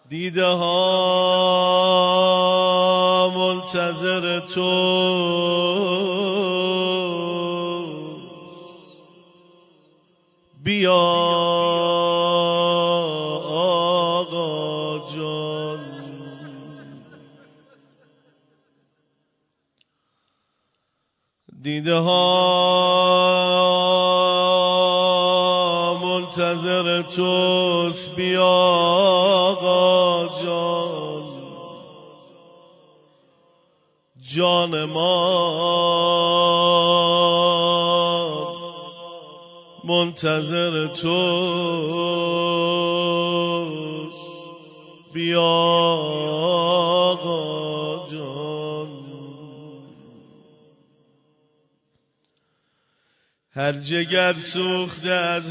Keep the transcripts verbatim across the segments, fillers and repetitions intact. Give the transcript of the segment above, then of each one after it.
دیده ها منتظر تو بیا آقا جان. دیده ها منتظر توست بیا آقا جان. جان ما منتظر توست بیا آقا جان. هر جگر سوخته از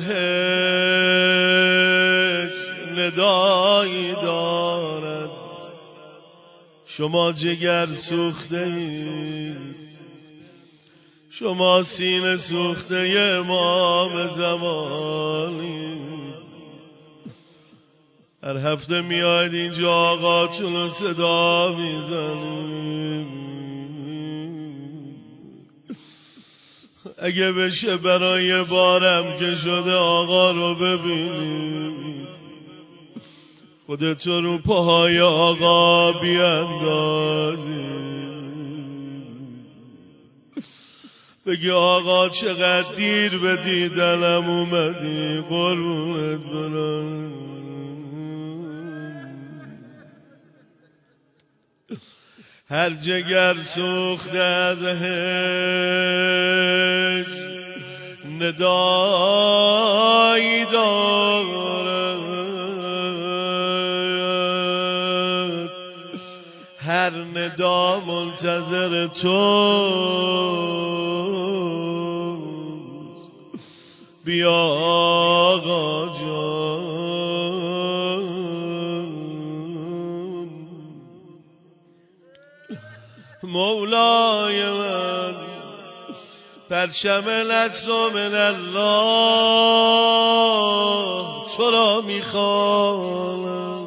هجر ندایی دارد، شما جگر سوخته اید، شما سینه سوخته امام زمانی. هر هفته میاید اینجا آقاتون رو صدا میزنید. اگه بشه برای بارم که شده آقا رو ببینید، خودتو رو پاهای آقا بیاندازید، بگی آقا چقدر دیر به دیدنم اومدی، قربونت برم. هر جگر سوخته از هجر ندایی دارد، هر ندا منتظر توست بیا آقا جان. مولای من پرچم نصر من الله تو را میخواند،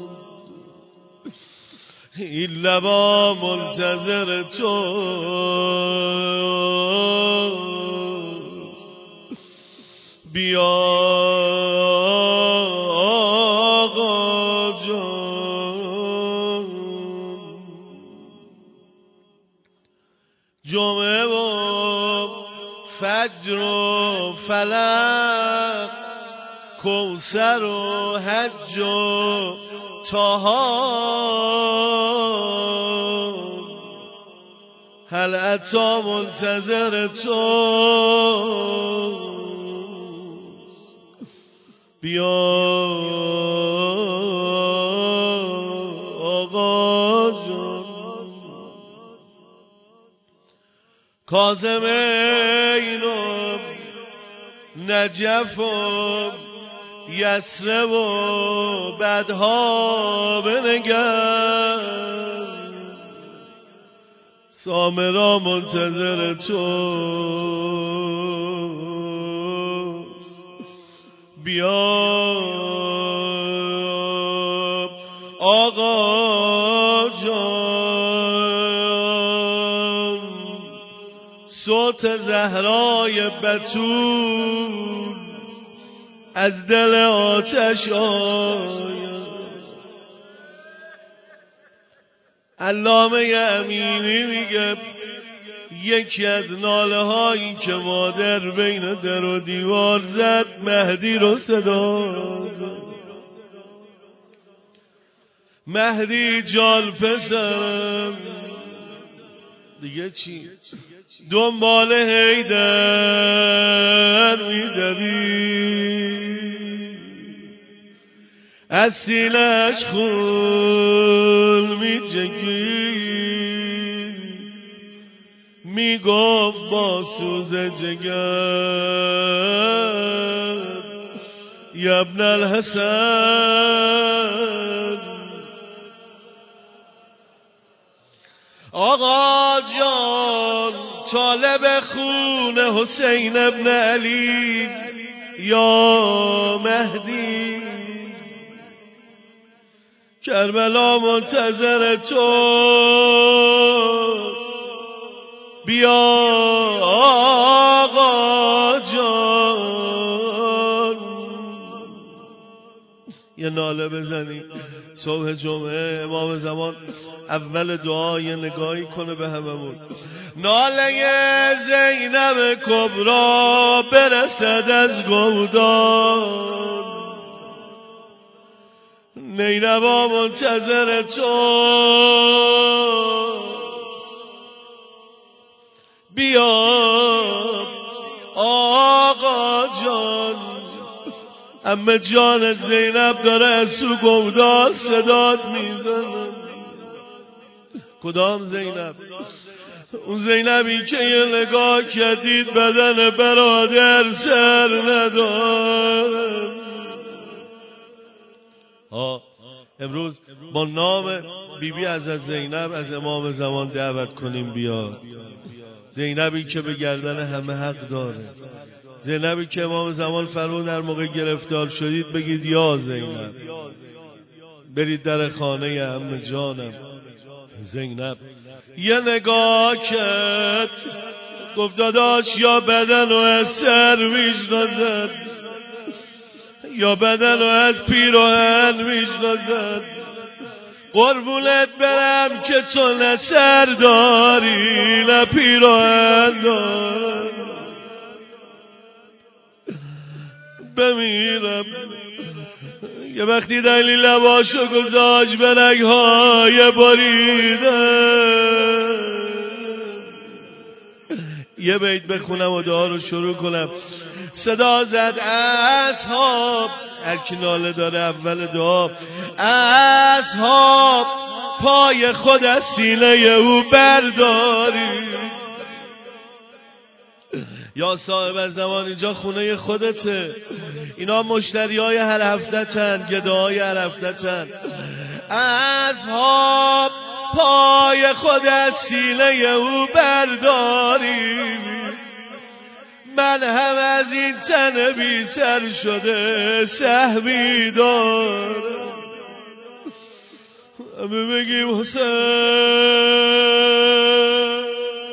این لبا منتظر تو بیا آقا جان. جمعه و فجر و فلق، کوثر و حج و طه، هل عطا منتظر توست بیا آقا جان. کاظمین و نجف و یسرب و بعدها بنگر، سامرا منتظر توست بیا آقا جان. صوت زهرای بتول از دل آتش آید. علامه امینی میگه یکی از ناله هایی که مادر بین در و دیوار زد مهدی رو صدا داد. مهدی جان پسرم دیگه چی؟ دنبال حیدر میدوی، از سینه‌اش خون میجگی، میگفت با سوز جگر یا ابن الحسن. آقا جان طالب خون حسین ابن علی یا مهدی، کربلا منتظر تو، بیا آقا جان. یه ناله بزنی صبح جمعه امام زمان اول دعا یه نگاهی کنه به هممون. ناله زینب کبرا برسد از گودان، نینوا منتظر تو، بیا آقا جان. اما جان زینب داره از سو گودال صدات میزنه. کدام زینب؟ اون زینبی که یه نگاه کردید بدن برادر سر نداره. ها امروز با نام بی بی از زینب از امام زمان دعوت کنیم بیاد. زینبی که به گردن همه حق داره، زینبی که امام زمان فرمود در موقع گرفتار شدید بگید یا زینب، برید در خانه عمه جانم زینب. یه نگاه کرد گفت داداش یا بدن رو از سر میشناسد یا بدن رو از پیراهن میشناسد. قربونت برم که تو نه سر داری نه پیراهن داری. بمیرم یه وقتی دلی لباشو گذاشت به رگهای بریده. یه بیت بخونم و دعا رو شروع کنم. صدا زد اصحاب، هر کی ناله داره اول دعا، اصحاب پای خود از سینه او برداری. یا صاحب زمان اینجا خونه خودته، اینا مشتری های هر هفته تن، گده های هر هفته تن. اصحاب پای خود از سینه او برداری. من هم از این تن بی سر شده سهمی دارم. همه بگیم حسین.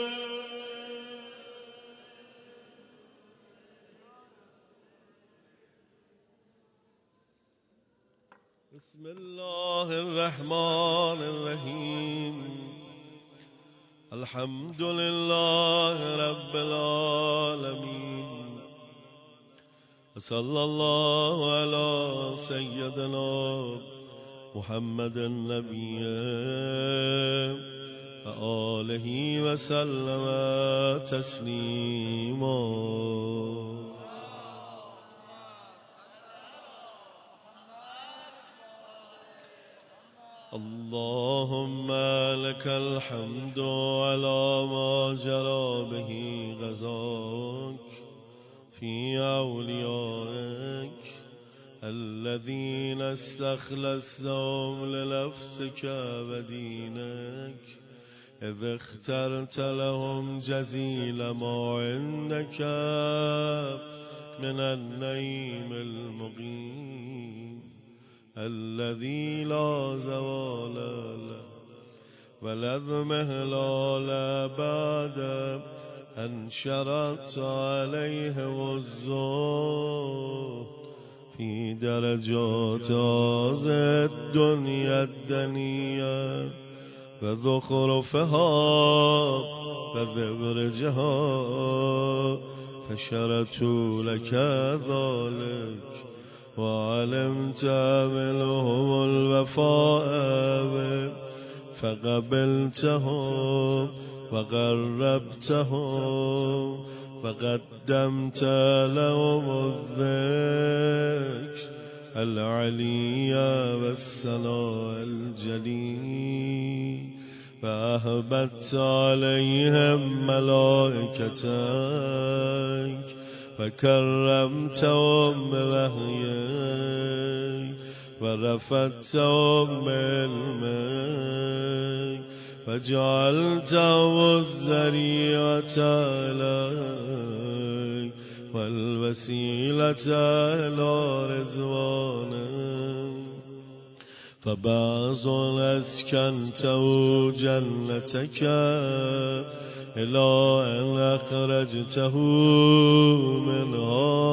بسم الله الرحمن الرحیم. الحمد لله رب العالمین. صلی الله علی سیدنا محمد النبی و آله و سلم تسلیما. اللهم لك الحمد على ما جرى به غزاك في أوليائك الذين استخلصتهم لنفسك ودينك، إذ اخترت لهم جزيل ما عندك من النعيم المقيم الذي لا زوال له ولا مهلال بعد أن شرعت عليه الزهد في درجات هذه الدنيا الدنيا وزخرفها وزبرجها، فشرت لك ذلك وعلمت منهم الوفاء فقبلتهم وقربتهم وقدمت لهم الذكر العلي والثناء الجليل، فأهبت عليهم ملائكتك وكرمتهم بوحيك ورفعتهم بعلمك وجعلتهم الذريعة إليك والوسيلة إلى رضوانك، فبعض اسكنته جنتك إلى أن أخرجته منها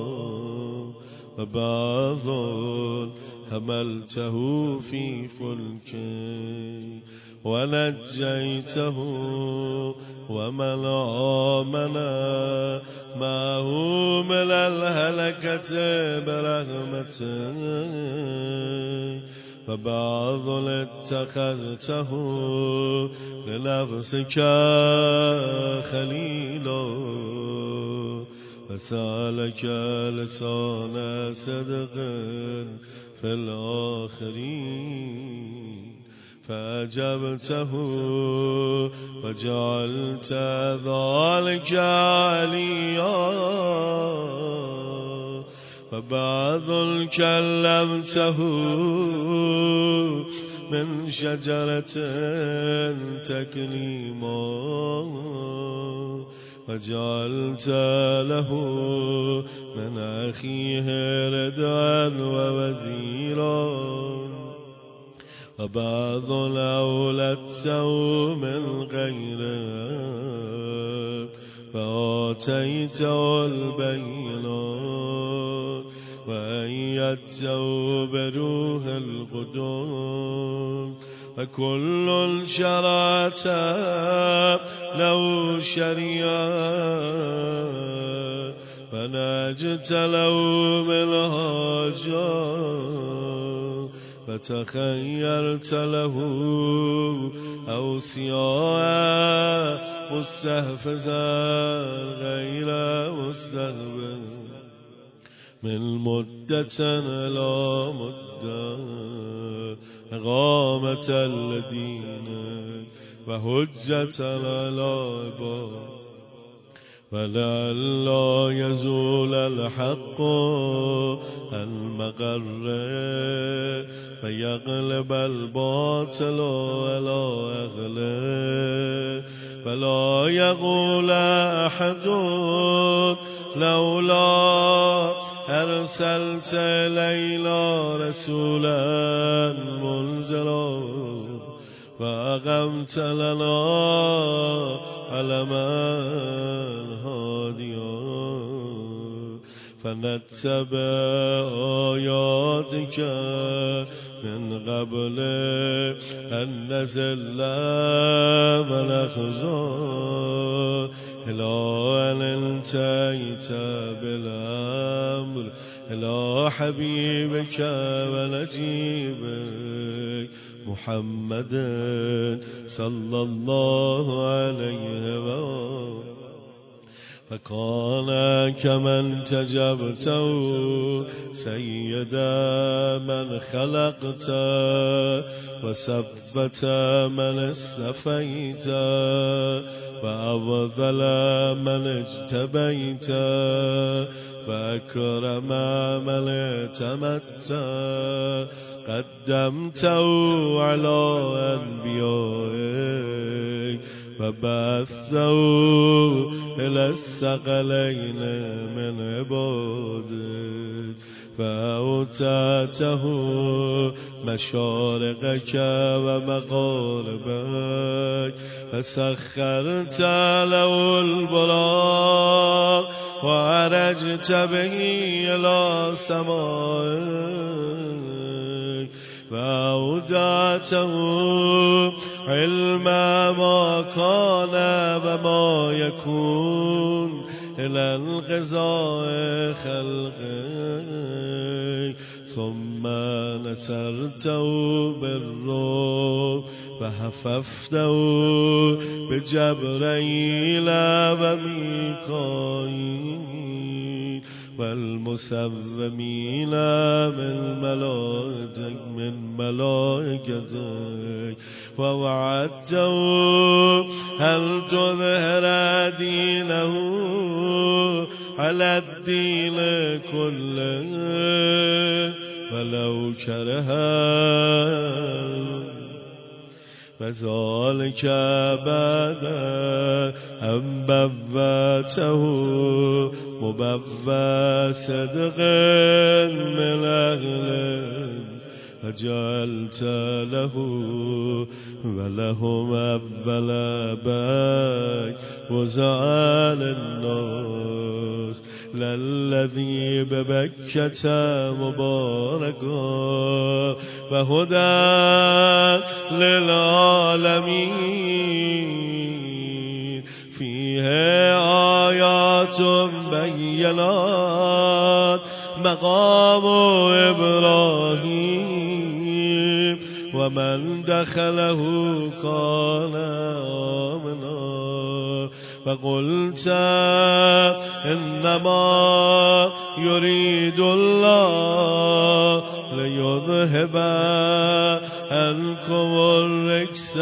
وبعض حملته في فلك ونجيته ومن آمن معه من الهلكة برحمته وبعض اتخذته لنفسك خليلا فسألك لسان صدق في الآخرين فأجبته وجعلت ذلك عليا فبعض كلمته من شجرة تكليما وجعلت له من أخيه ردعا ووزيرا وبعض أولدته من غيره فآتيته البينات وأيدته بروح القدس وكل شرعت له شريعة فنجت له منهاجا فتخيرت له أوصياء مستحفظا غير مستحفظ من مدة إلى مدة إقامة الدين وحجة على العباد ولئلا يزول الحق المقر فيغلب الباطل على أهله فلا يقول أحد لولا أرسلت إلينا رسولا منزلا وأقمت لنا علما هاديا فنتبع آياتك من قبل أن نزل ونخزى إلى أن انتهيت بالأمر إلى حبيبك ونجيبك محمد صلى الله عليه وسلم فكان كمن تجبته سيدا من خلقت وثبت من استفيت وأفضل من اجتبيت وأكرم من اعتمدت قدمته على أنبيائك وبعثته إلى الثقلين من عبادك فأوتاته مشارقك ومغاربك فسخرت له البراق وعرجت به إلى سمائك وأودعته علم ما كان وما يكون إلى انقضاء خلقك ثم نصرته بالروح وحففته بجبرائيل وميكائيل والمسومين من ملائكتك من ملائكتك ووعدته هل تظهر دينه على الدين كله ولو كره وذلك بعد أن بوته مبوى صدق من أهله فجعلت له ولهم أول بيت وزعل الناس للذي ببكة مباركا وهدى للعالمين فيه آيات بينات مقام إبراهيم ومن دخله كان آمنا فقلت إنما يريد الله ليذهب عنكم الرجس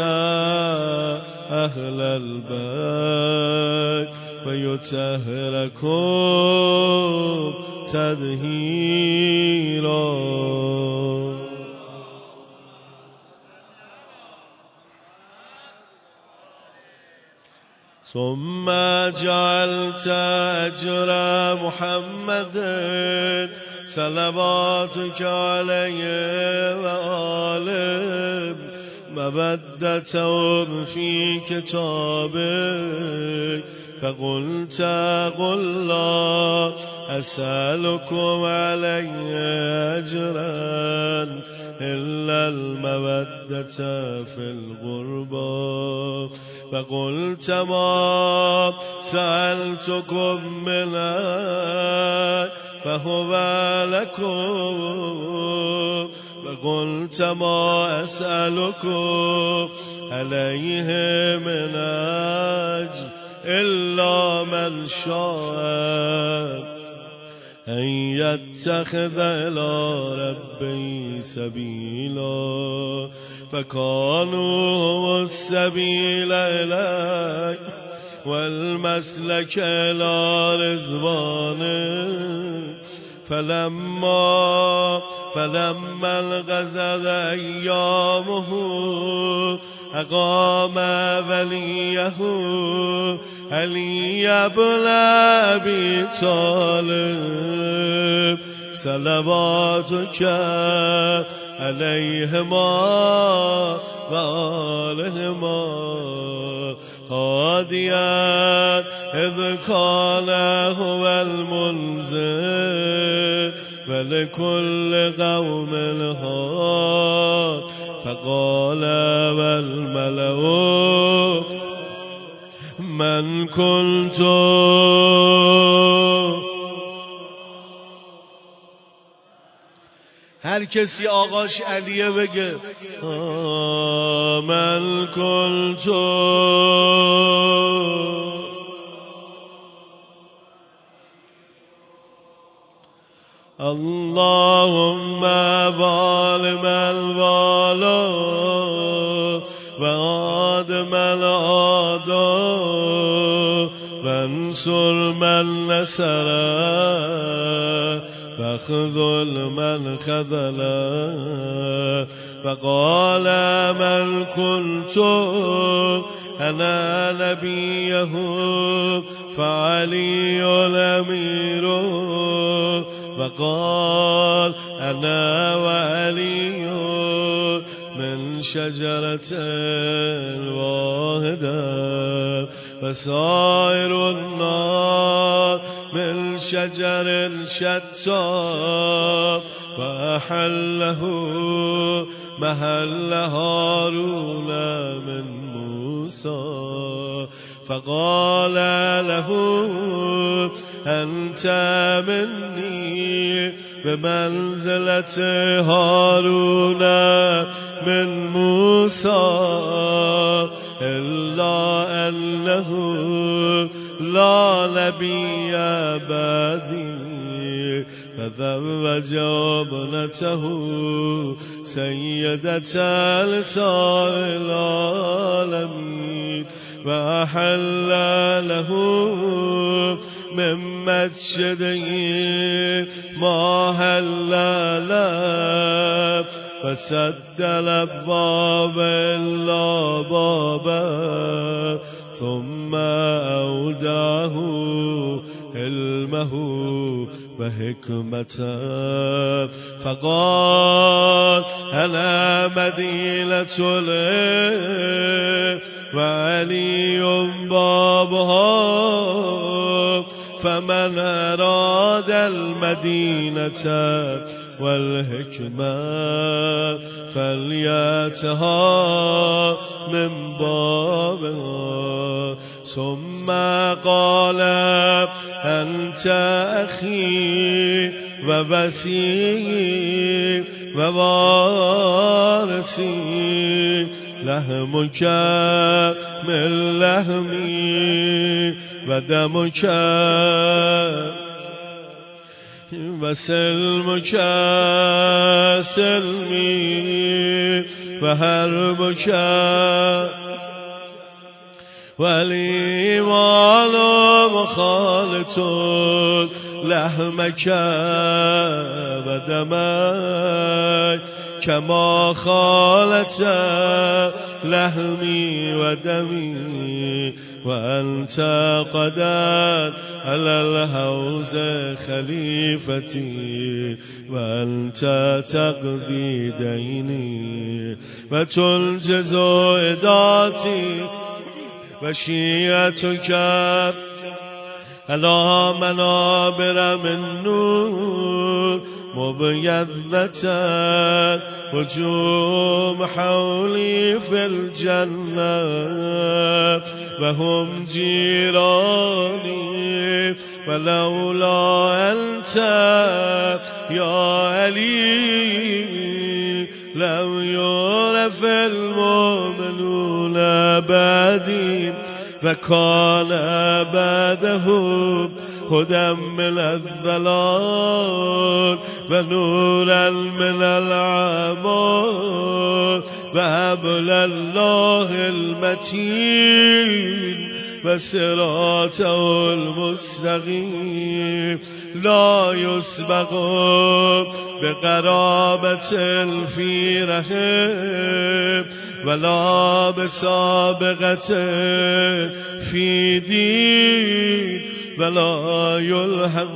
أهل البيت ويطهركم تطهيرا. ثم جعلت أجر محمد صلواتك عليه وآله مودة في كتابك فقلت قل لا أسألكم عليه أجرا إلا المودة في القربى فقلت ما سألتكم من أجر فهو لكم فقلت ما أسألكم عليه من أجر إلا من شاء أن يتخذ إلى ربي سبيلا فكانوا السبيل إليك والمسلك إلى رضوانك فلما فلما انقضت أيامه أقام وليه علي بن أبي طالب صلواتك عليهما وآلهما هاديا إذ كان هو المنذر ولكل قوم هاد فقال والملأ من كنت هر کسی آقاش علیه بگه من كنت اللهم ظالم الوالا وآدم الآدا وانصر من نصره فخذل من خذله فقال من كنت أنا نبيه فعلي الأمير وقال أنا وعلي من شجرة واحدة وسائر النار من شجر شتى وأحله محل هارون من موسى فقال له أنت مني بمنزلة هارون من موسى إلا أنه لا نبي بعدي فزوج ابنته سيدة نساء العالمين وأحل له من مسجده ما هل له فسد الأبواب إلا بابا ثم أوداه علمه وحكمته فقال أنا مدينة العلم وعلي بابها فمن أراد المدينة والحكمة فليأتها من بابها ثم قال أنت أخي ووصي ووارثي لحمك من لحمي ودمك وسلمك سلمي وحربك والإيمان مخالط لحمك ودمك كما خالت لحمي ودمي وأنت قدر على الحوض خليفتي وأنت تقضي ديني وتنجز إداتي وشيعتك على منابر من نور مبيضة وجوم حولي في الجنة وهم جيراني ولولا أنت يا علي لم يعرف المؤمنون بعدي وكان بعده هدى من الضلال ونورا من العمى وحبل الله المتين وصراطه المستقيم لا يسبق بقرابة في رحم ولا بسابقة في دين ولا يلحق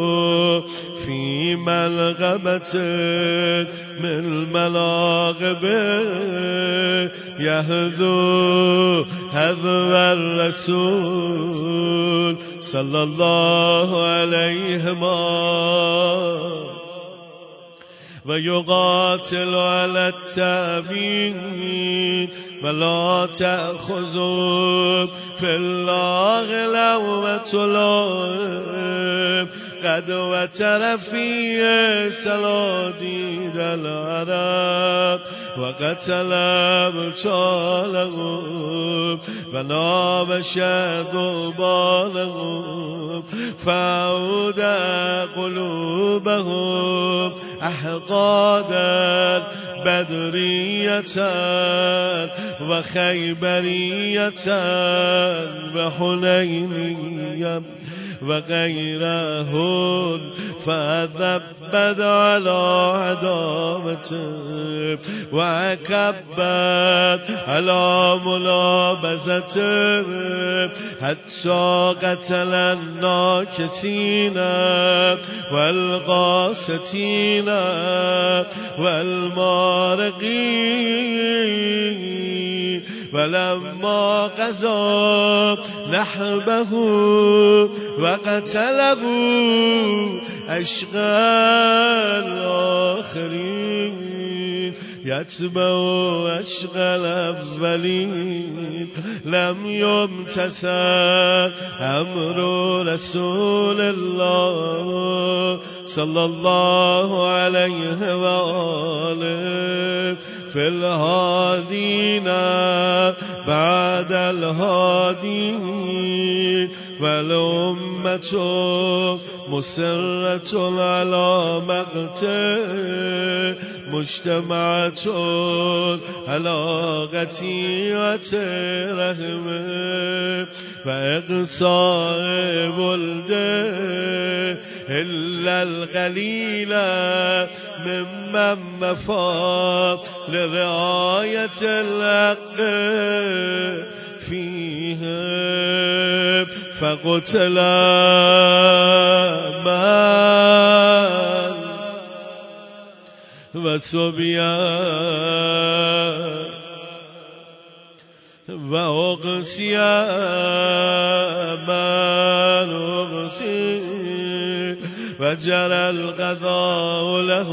في ملغبة من ملاغب يهذو هذو الرسول صلى الله عليه وسلم ويقاتل على التأمين ولا تأخذوا في الله لومة لائم قد وتر في سلاديد العرب وقتل أبطالهم ونام شذوبانهم فعود قلوبهم أحقادا بدرية وخيبرية وحنينية وغيرهن فذبت على عداوته وكبت على ملابسته حتى قتل الناكسين والقاستين والمارقين ولما قضى نحبه وقتله أشقى الآخرين يتبع أشقى الأولين لم يمتثل أمر رسول الله صلى الله عليه وآله في الهادين بعد الهادين والأمة مسرة على مقته مجتمعة على قطيعة رحمه وإقصاء ولده إلا القليل ممن مفاد لرعاية الحق فيها فقتل من وصبيان وأغسي من أغسي وجرى القضاء له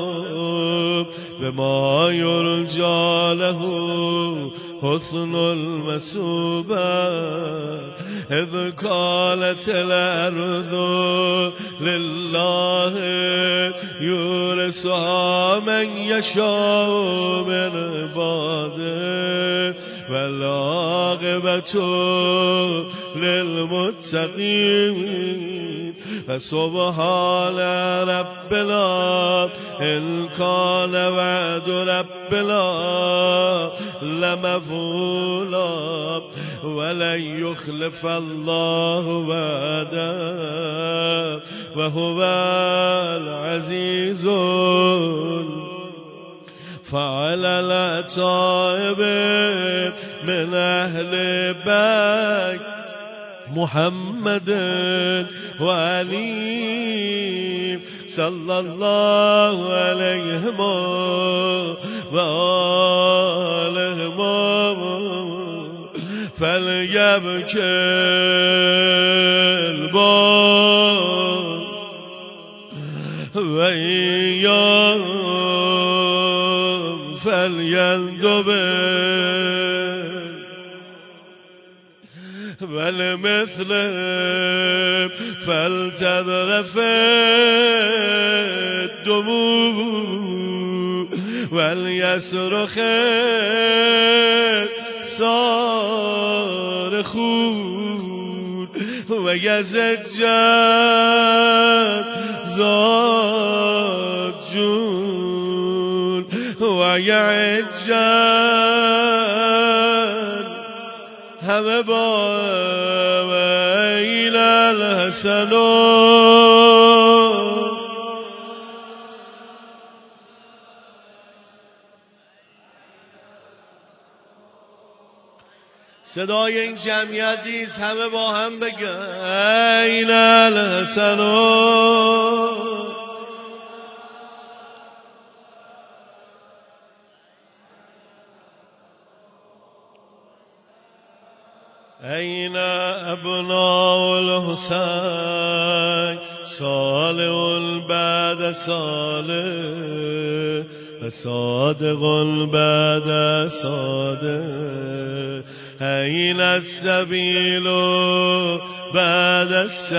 بما يرجى له حسن المثوبة إذ قالت الأرض لله يورثها من يشاء من عباده والعاقبة للمتقين فسبحان ربنا إن كان وعد ربنا لمفعولا ولن يخلف الله وعده وهو العزيز فعلى الأتائب من أهل بيت محمد وعلي صلى الله عليهم وآلهم فليبكي البار وإيام فليندبر والمثل فلتذرف الدموع وليصرخ الصارخون ويزجر زاجون ويعجل همه با ویل الحسنون. صدای این جمعیت نیست، همه با هم بگن ویل الحسنون. أين أبناء الحسين صالح بعد صالح وصادق بعد صادق أين السبيل بعد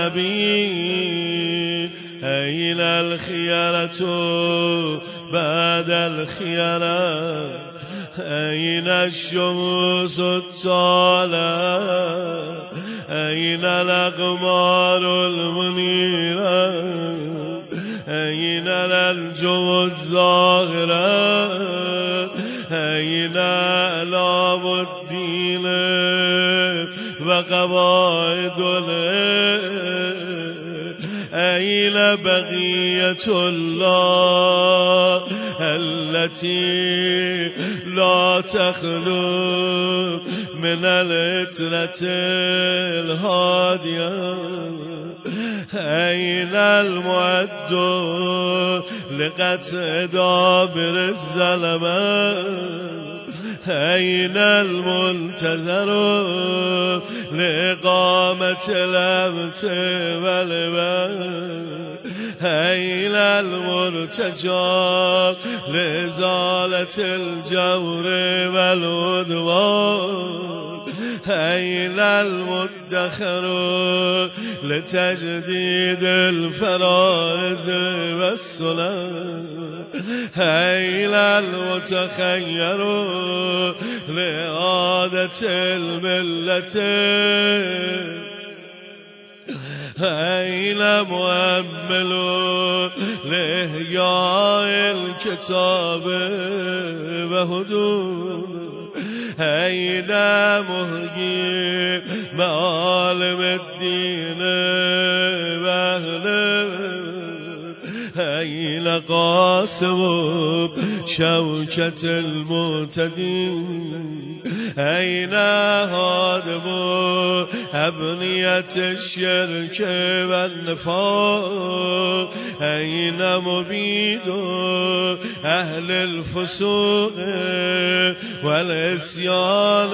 السبيل أين الخيرة بعد الخيرة أين الشموس الطالع أين الأقمار المنيرة أين الأنجم الزاهرة أين أعلام الدين وقواعد العلم أين بقية الله التي لا تخلو من العترة الهادية أين المعد لقطع دابر الظلمة أين المنتظر لإقامة الأمت والبر أين المرتجى لإزالة الجور والعدوان أين المدخر لتجديد الفرائض والسنن أين المتخير لإعادة الملة أين مؤمل لإحياء الكتاب وهدوء أين مهجي معالم الدين وأهله أين قاسم شوكة المعتدين أين هادم أبنية الشرك والنفاق أين مبيد أهل الفسوق والعصيان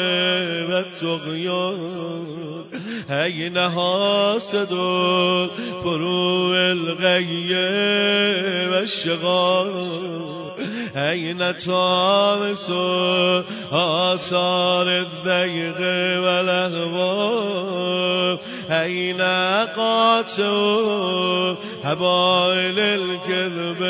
والطغيان أين حاسد فروع الغي والشغال أين طامس آثار الزيغ والأهواء أين قاطع حبائل الكذب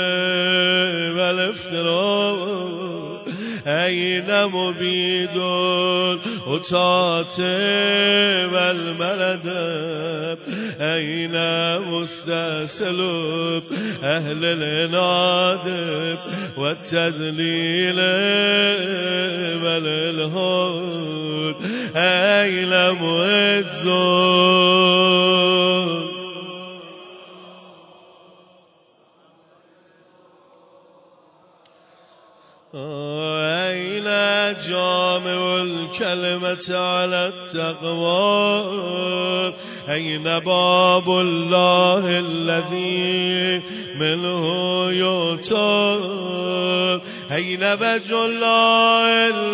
والافتراء أين مبيد الأتات والمرد أين مستسل أهل العناد والتذليل والإلهاد أين معزون أين جامع الكلمة على التقوى أين باب الله الذي منه يؤتى أين وجه الله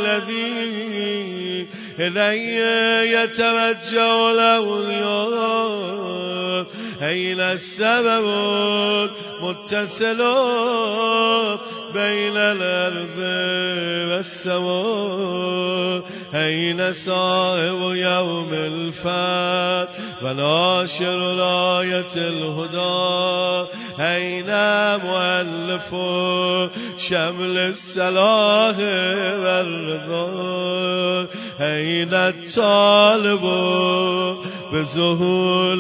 الذي إليه يتوجه الأولياء أين السبب متصل بين الأرض والسماء أين صاحب يوم الفتح وناشر راية الهدى أين مؤلف شمل الصلاح والرضا أين الطالب بظهور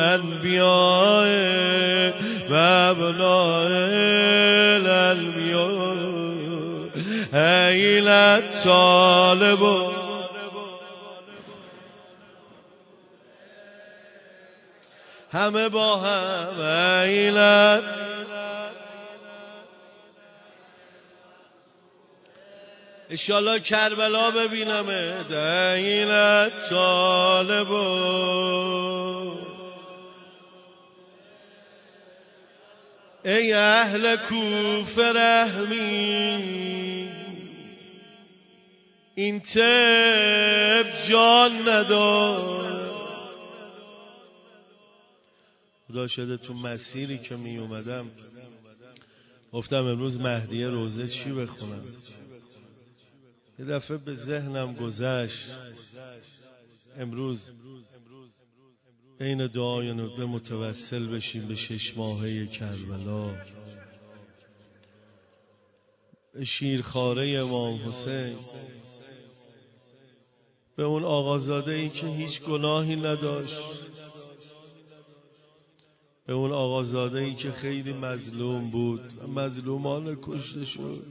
الأنبياء وابناء الأنبياء أين الطالب همه با هم أين انشالله کربلا ببینمت أين الطالب ای اهل کوفه رحمی این طب جان نداره خدا شده تو مسیری که می اومدم گفتم امروز مهدیه روزه چی بخونم یه دفعه به ذهنم گذشت امروز این دعای ندبه متوسل بشیم به شش ماهه کربلا به شیرخواره امام حسین به اون آقازاده ای که هیچ گناهی نداشت به اون آقازاده ای که خیلی مظلوم بود مظلومان کشته شد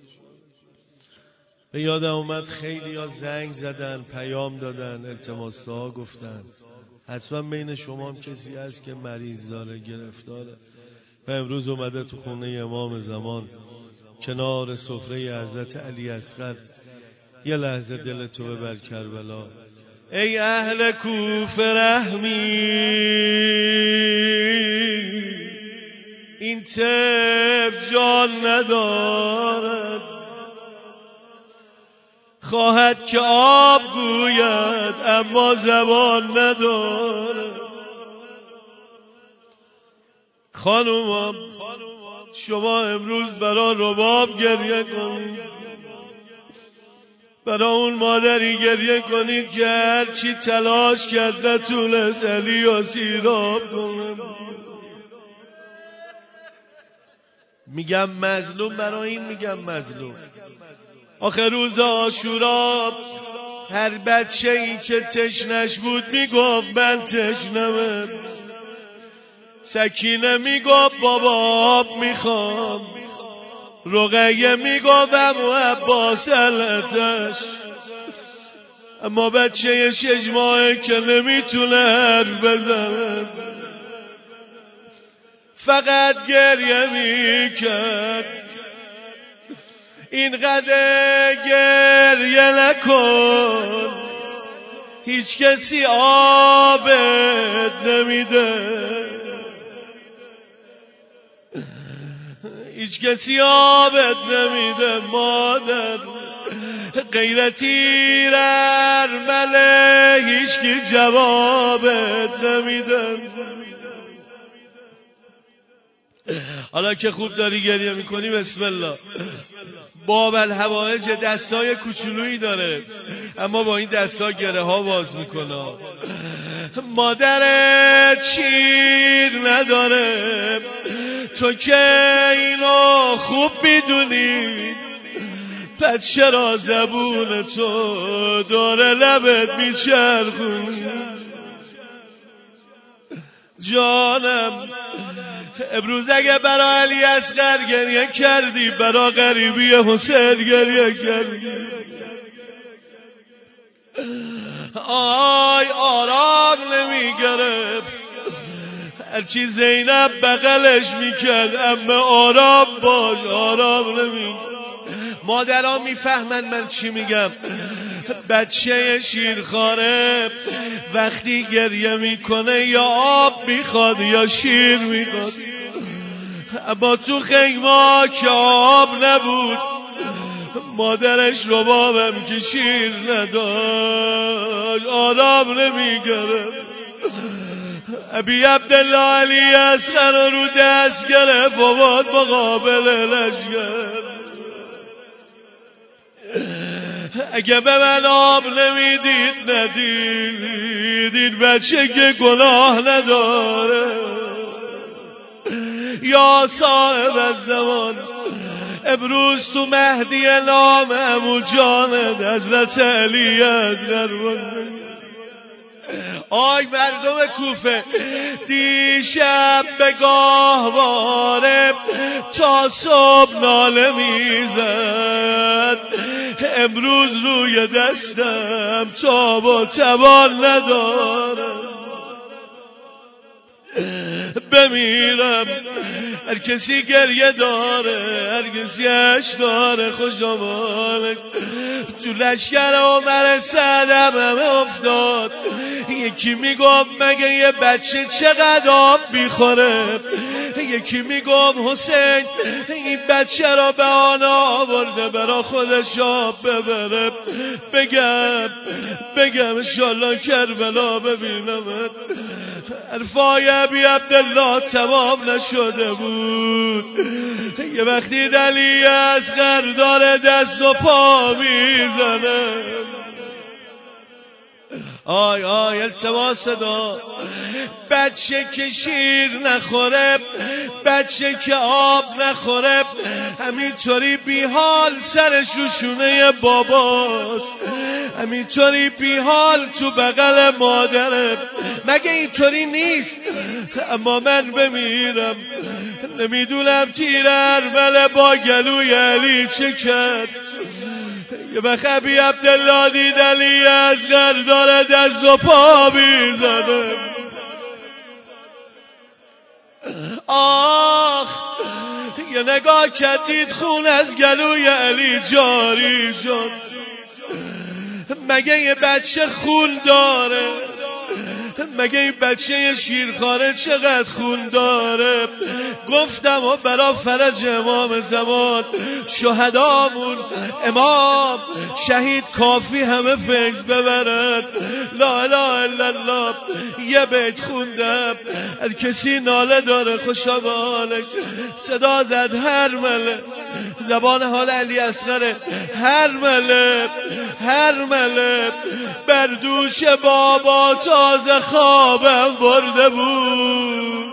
به یادم اومد خیلی ها زنگ زدن پیام دادن التماس‌ها گفتن حتما بین شما هم کسی هست که مریض داره گرفتاره و امروز اومده تو خونه امام زمان کنار سفره حضرت علی اصغر یه لحظه دل تو ببر کربلا ای اهل کوفه رحمی این طب جان ندارد خواهد که آب گوید اما زبان نداره خانومم شما امروز برای رباب گریه کنید برای اون مادری گریه کنید که هرچی تلاش کرد نتونست علی و سیراب کنه میگم مظلوم برای این میگم مظلوم آخر روز عاشورا هر بچه ای که تشنش بود میگفت من تشنمه سکینه میگفت بابا آب میخوام رقیه میگفت امو عباس علتش اما بچه شش ماهه که نمیتونه حرف بزنه فقط گریه میکرد اینقدر گریه نکن، هیچ کسی آبت نمیده، هیچ کسی آبت نمیده مادر، غیر تیر ارمله هیچ کی جوابت نمیده. حالا که خوب داری گریه میکنی بسم الله. باب الحوائج دستای کوچولویی داره اما با این دستا گره ها باز میکنه. مادرت شیر نداره، تو که اینو خوب میدونی، پس چرا زبون تو داره لبت میچرخونی؟ جانم امروز اگه برا علی اصغر گریه کردی، برا غریبی حسین گریه کردی. آی آرام نمیگرفت، هرچی زینب بغلش میکرد اما آرام باش، آرام نمیگرفت. مادرها میفهمن من چی میگم. بچه شیرخواره وقتی گریه میکنه یا آب میخواد یا شیر میخواد، اما تو خیمه که آب نبود مادرش ربابم که شیر نداشت، آرام نمیگرفت. ابی عبدالله علی اصغر رو دست گرفت و مقابل لشگر. اگه به من آب نمیدید ندید، این بچه که گناه نداره. یا صاحب الزمان امروز تو مهدی نام عمو جانت حضرت علی اصغر. آی مردم کوفه دیشب به گاهواره تا صبح ناله میزد، امروز روی دستم تاب و توان نداره، بمیرم. هر کسی گریه داره، هر کسی عشق داره. خوش آمالک تو لشکر عمر سعدم همه افتاد. یکی میگم مگه یه بچه چقدر آب میخوره، یکی میگم حسین این بچه را به آن آورده برا خودش آب ببره. بگم بگم انشالله کربلا ببینم. حرفای ابی عبدالله تمام نشده بود. یه وقتی علی اصغر داره دست و پا میزنه، آی آی التماس صدا. بچه که شیر نخوره، بچه که آب نخوره، همینطوری بیحال سر شوشونه باباست، همینطوری بیحال تو بغل مادره. مگه اینطوری نیست؟ اما من بمیرم نمیدونم تیر ارمله با گلوی علی چه کرد. یه وقت ابی عبدالله دید علی اصغر داره دست و پا میزنه. آخ یه نگاه کردید خون از گلوی علی جاری شد. مگه یه بچه خون داره؟ مگه این بچه شیرخواره چقدر خون داره؟ گفتم و برا فرج امام زمان شهدامون امام شهید کافی همه فیض ببرد. لا اله الا الله. یه بیت خوندم هر کسی ناله داره خوشا بالک. صدا زد هر مله، زبان حال علی اصغره، هر مله هر مله بر دوش بابا تازه خوابم برده بود.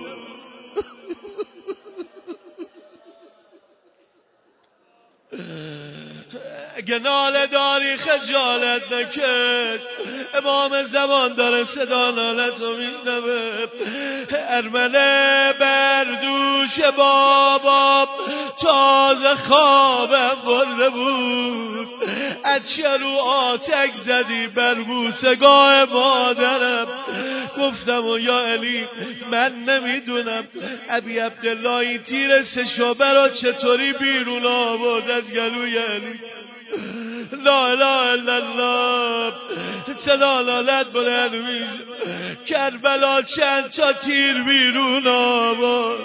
اگه ناله داری خجالت نکش، امام زمان داره صدا نالتو میشنوه. ارمله بر دوش بابا تازه خوابم برده بود. بچه رو آتک زدی بر بوسگاه مادرم. گفتم و یا علی من نمیدونم ابی عبدالله این تیر سشابه را چطوری بیرون آورد از گلوی علی. لا اله الا الله. صدا لالت بلند میشه. کربلا چند تا تیر بیرون آورد.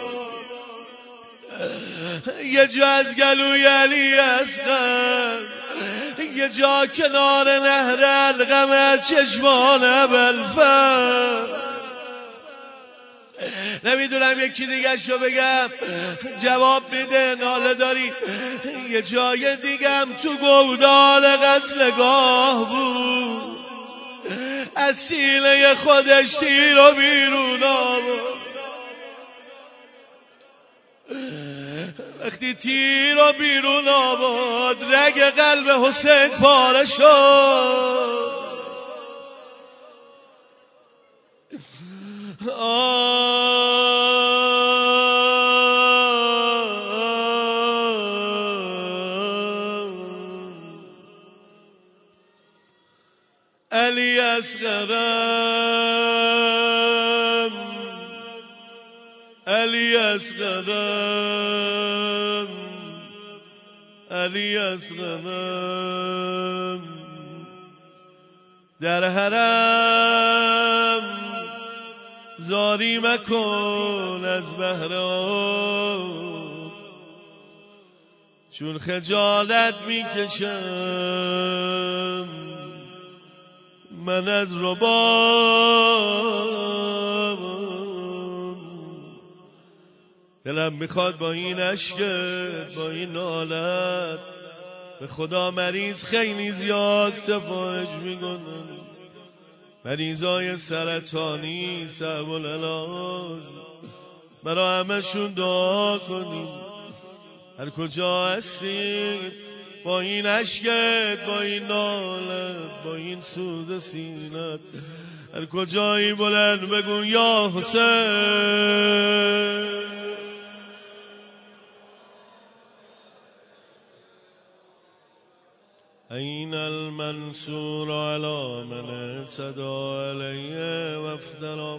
یه جا از گلوی علی اصغر، یه جا کنار نهر علقمه چشمان ابوالفضل. نمیدونم یکی دیگه شو بگم جواب میده ناله داری. یه جای دیگم تو گودال قتلگاه بود، از سینه خودش تیر و بیرون آورد. وقتی تیر و بیرون آورد رگ قلب حسین پاره شد. علی اصغرم، علی اصغرم، علی اصغرم. در حرم زاری مکن از بهرام، چون خجالت میکشم من از رباب. دلم میخواد با این عشقت با این نالت به خدا مریض خیلی زیاد سفارش میکنن، مریضای سرطانی صعب العلاج، برای همشون دعا کنیم. هر کجا هستید با این عشقت با این نالت با این سوز سینت، هر کجایی بلند بگو یا حسین. این المنصور على من اعتدى علیه وافترى،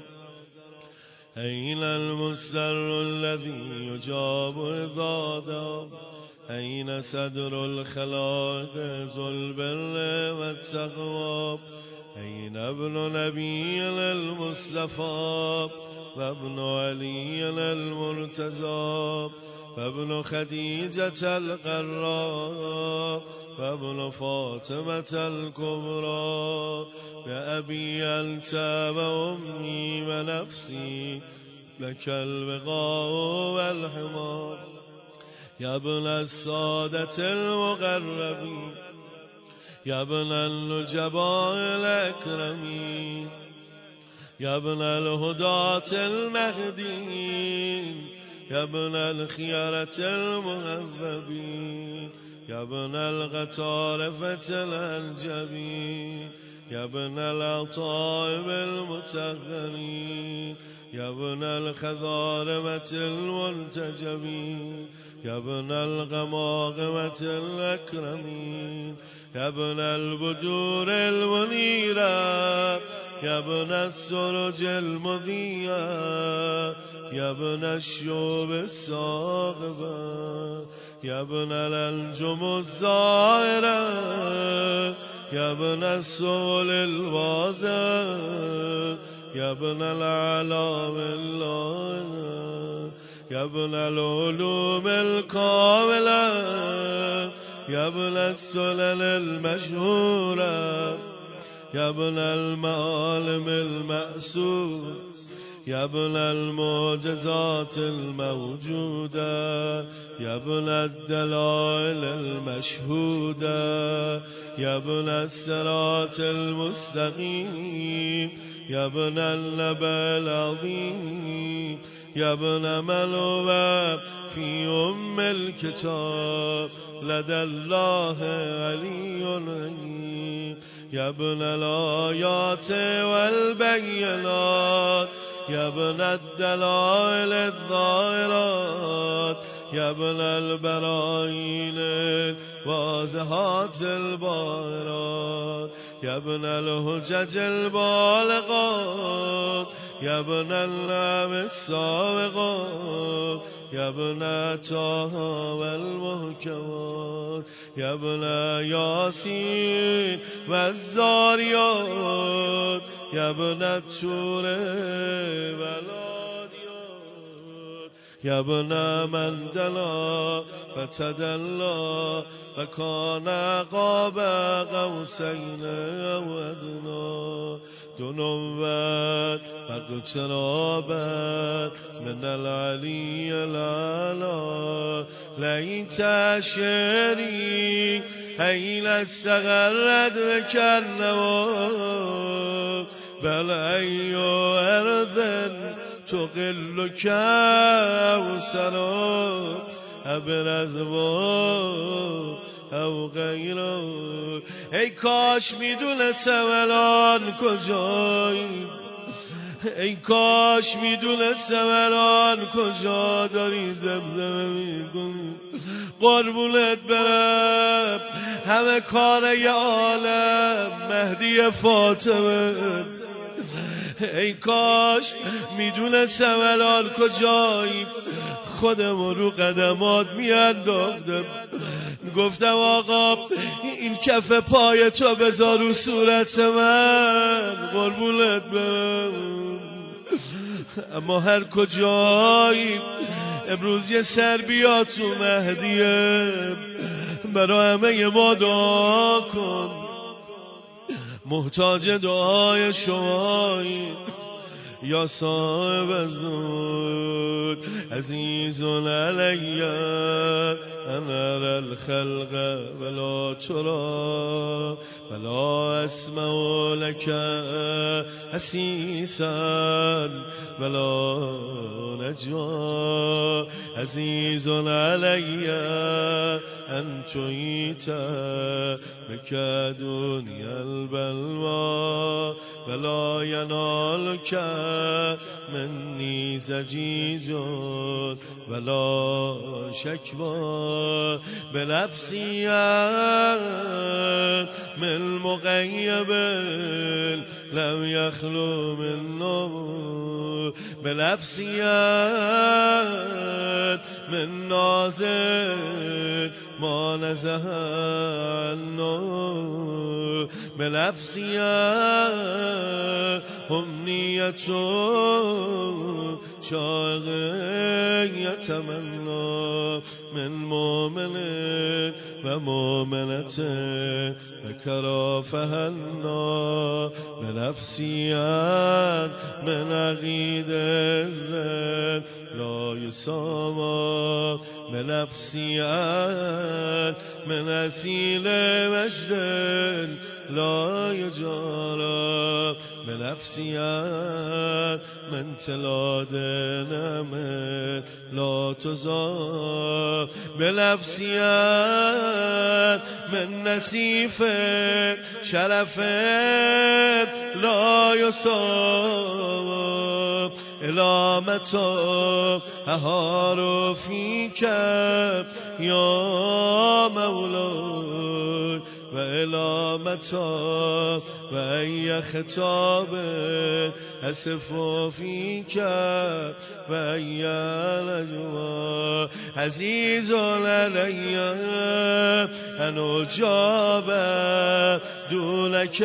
این المصدر الذي يجاب اذا دعا، این صدر الخلائق ذو البر والتقوى، این ابن نبی المصطفى و ابن علی المرتضى و ابن خدیجة القراء و ابن فاطمة الكبرى بأبي أنت وأمي ونفسي لك البقاء والحمار، يا ابن السادة المقربين، يا ابن النجباء الأكرمين، يا ابن الهداة المهديين، يا ابن الخيرة المهذبين، يا ابن الغطارفة الأنجبين، يا ابن الأطائب المتغنين، يا ابن الخضارمة المنتجبين، يا ابن الغماغمة الأكرمين، يا ابن البدور المنيرة، يا ابن السرج المضيئة، يا ابن الشوب الساقبة، يا ابن الأنجم الزائرة، يا ابن السول الوازع، يا ابن الأعلام اللائقة، يا ابن العلوم الكاملة، يا ابن السنن المشهورة، يا ابن المعالم المأسورة، يا ابن المعجزات الموجودة، يا ابن الدلائل المشهودة، يا ابن الصراط المستقيم، يا ابن النبأ العظيم، يا ابن من هو في أم الكتاب لدى الله علي حكيم، يا ابن الآيات والبينات، يا ابن الدلائل الظاهرات، يا ابن البراهين الواضحات البارات يا ابن الحجج البالغات يا ابن النعم السابقات يا ابن طه والمحكمات يا ابن ياسين والذاريات يا ابن الطور والعاديات يا ابن من دنا فتدلى وكان قاب قوسين أو أدنى دنوت واقترابت من العلي الأعلى ليت شعري حين استغرت بكالنوى بل أي أرض تقل كوسرا أبرز او غیره ای کاش میدونستم الان کجایی ای کاش میدونستم الان کجا داری زمزمه میکنی قربونت برم همه کار یه عالم مهدی فاطمه ای کاش میدونستم الان کجایی خودم رو قدمات میانداختم گفتم آقا این کف پای تو بذار رو صورت من قربونت برم اما هر کجایی امروز یه سر بیا تو مهدیه برای همه ما دعا کن محتاج دعای شمایی یا صاحب الزود عزیز علی أنا أرى الخلق ولا ترى ولا أسمع لك حسيسا ولا نجوى عزيز علي أن تهيت بك دنيا البلوى ولا ينالك مني زجيج ولا شكوى بنفسي من مغيب لم يخلو من نور بنفسي من نازل ما نزه النور بنفسي أمنية شاغ يتمنى من مؤمن ومؤمنة فكرافها النار بنفسي من عقيد الزن لا يسامى بنفسي من أسيل مجد لا يجارى بنفسي من تلاد نعمة لا تزار بنفسي من نسيف شرف لا يصاب إلى متى أهار فيك يا مولاي وإلى متى وأي خطاب أسف فيك وأي نجوى عزيز علي أن أجاب دونك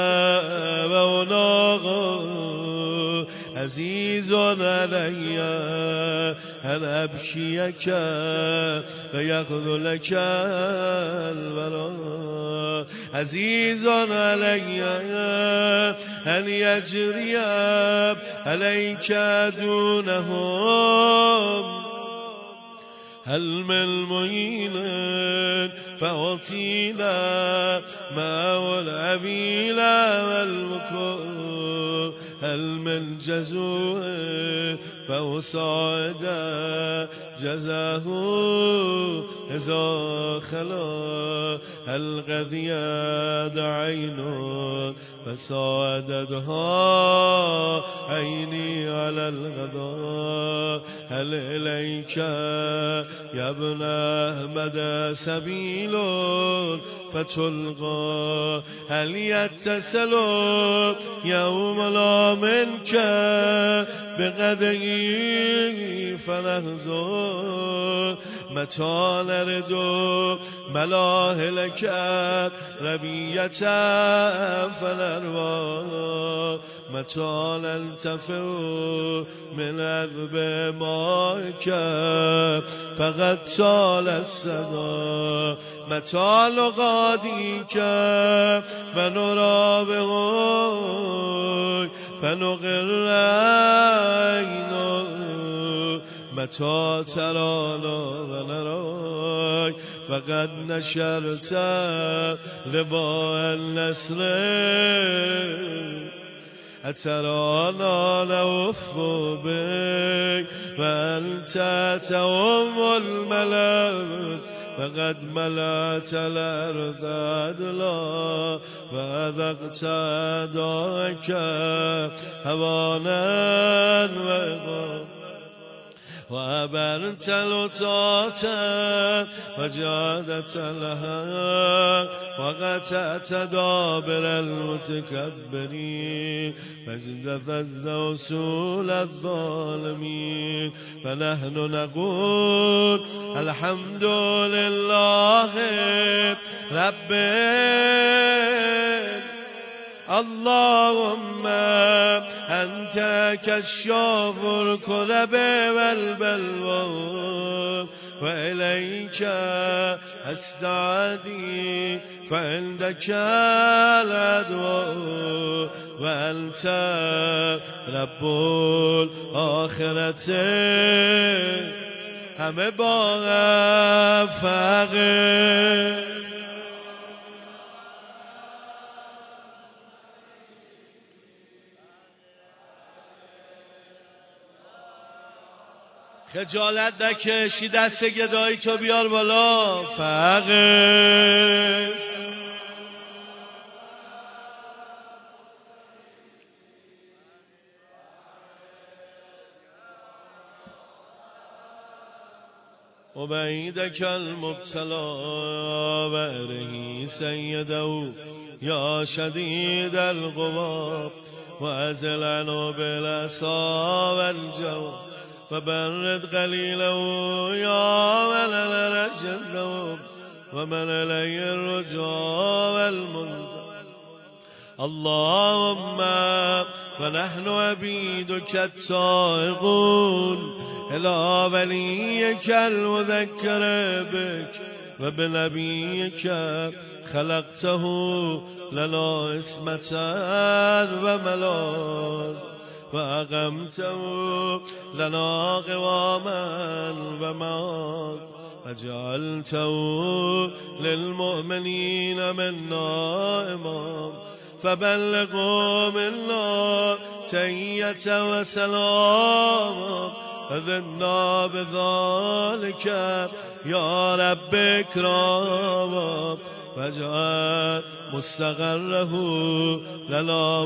وأناغ عزيز علي أن أبكيك ويخذلك البراء عزيز علي أن يجري عليك دونهم هل من معين فأعطينا ما والأبيل والمكر هل من جزوء فأساعد جزاه إذا خلا هل غذيت عين فساعدتها عيني على الغضاء هل إليك يا ابن أحمد سبيل فتلقى هل يتصل يوم لا منك بغدي فنهزر متى نرد ملاهلك ربية فنروى متى نلتفت من عذب مائك فقد طال الصدى متى لقاديك فنرى بغيك فنقر عينك متى ترانا ونراك فقد نشرت لواء النصر أترانا نوف بك وأنت توم الملك فقد ملأت الأرض عدلا وأذقت دعك هوانا وإغاظة وأبرت لطاة وجادت لها وقطعت دابر المتكبرين فاجتثثت أصول الظالمين فنحن نقول الحمد لله رب اللهم أنت كشاف الكرب والبلوى وإليك أستعدي فعندك العدوى وأنت رب الآخرة همه با فقر خجالت نکشی دست گدایی تو بیار بالا فقر وبعيدك المبتلى وأره سيده يا شديد القوى وأزل عنه بالعصا والجوى وبرد قليله يا من لرج الذوب ومن إليه الرجاء والمنتهى اللهم ونحن عبيدك التائبون إلى وليك المذكر بك وبنبيك خلقته لنا اسمة وملاذ وأقمته لنا قواما وماذ وجعلته للمؤمنين منا إمام فبلغوا منا تحية وسلام فذنا بذلك يا رب اكراما وجعل مستقره لنا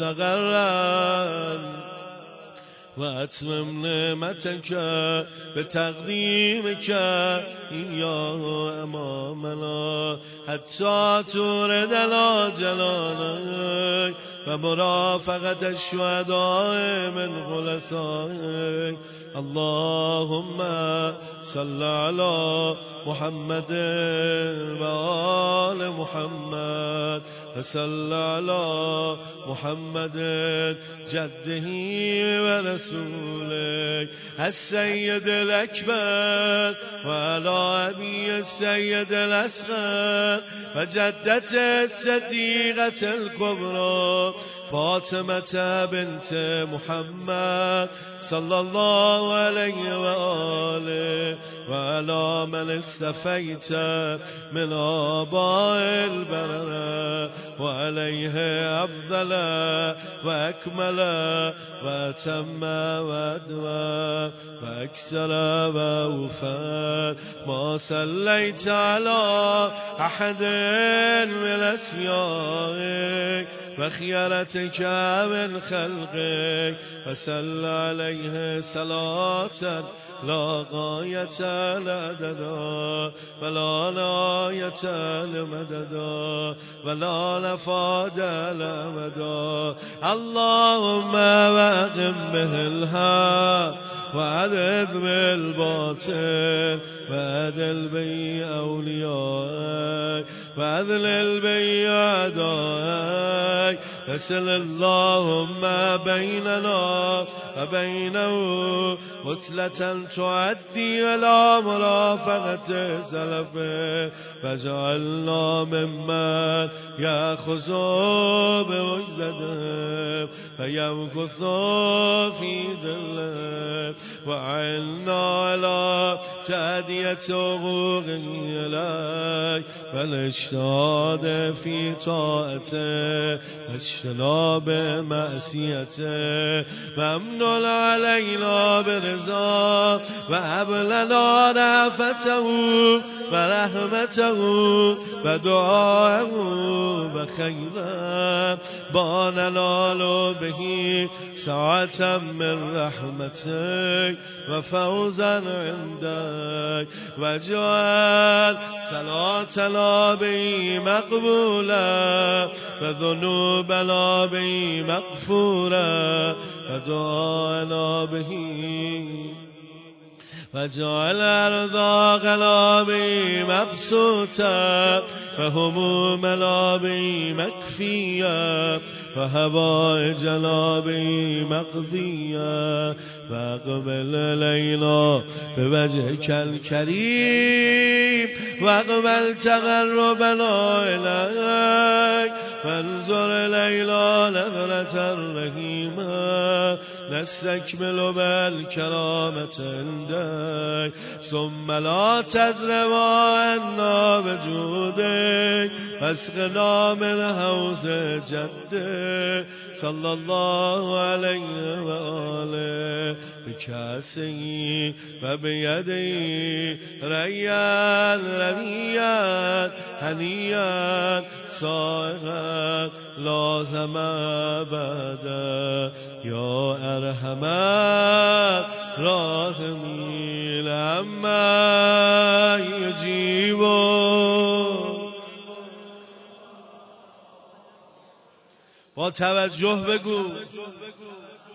مستقرا وأتمم نعمتك بتقديمك إياه أمامنا حتى تورد لا جلالك ومرافقة الشهداء من خلصائك اللهم صل على محمد وآل محمد وصل على محمد جده ورسولك السيد الأكبر وعلى أبي السيد الأصغر وجدته الصديقة الكبرى فاطمة بنت محمد صلى الله عليه وآله وعلى من استفيت من آباء البررة وعليه أفضل وأكمل وأتم وأدوى وأكثر وأوفى ما صليت على أحد من أسمائك وخيرتك من خلقك وصل عليه صلاة لا غاية لعددا ولا نهاية لمددا ولا نفاد لأبدا اللهم وأقم به الحق وعذب بالباطل وأذل بي أوليائك وأذلل بي أعدائك وسل اللهم بيننا وبينه وصلة تؤدي إلى مرافقة سلفه فجعلنا ممن يأخذ بوجزته فيمكث في ذله وعنا على تأدية حقوقه إليك والاشتهاد في طاعته واجتناب معصيته وامن علينا برضاك وهب لنا رأفته ورحمته ودعاءه وخيرا ما ننال به ساعة من رحمتك وفوزا عندك واجعل صلاتنا به مقبولا وذنوبنا به مغفورا ودعاءنا به واجعل أرزاقنا به مبسوطا وهمومنا به مكفيا وهوائجنا به مقضيا واقبل علينا بوجهك الكريم واقبل تقربنا إليك وانظر إلينا نظرة رحيمة نستكمل بالكرامة عندك ثم لا تزرع عنا بجودك اسقنا من حوض جدك صلى الله عليه وآله بكاسه وبيده ريا ربيا هنيا صائغا لازم أبدا يا أرحم الراحمين عما يجيبون. با توجه بگو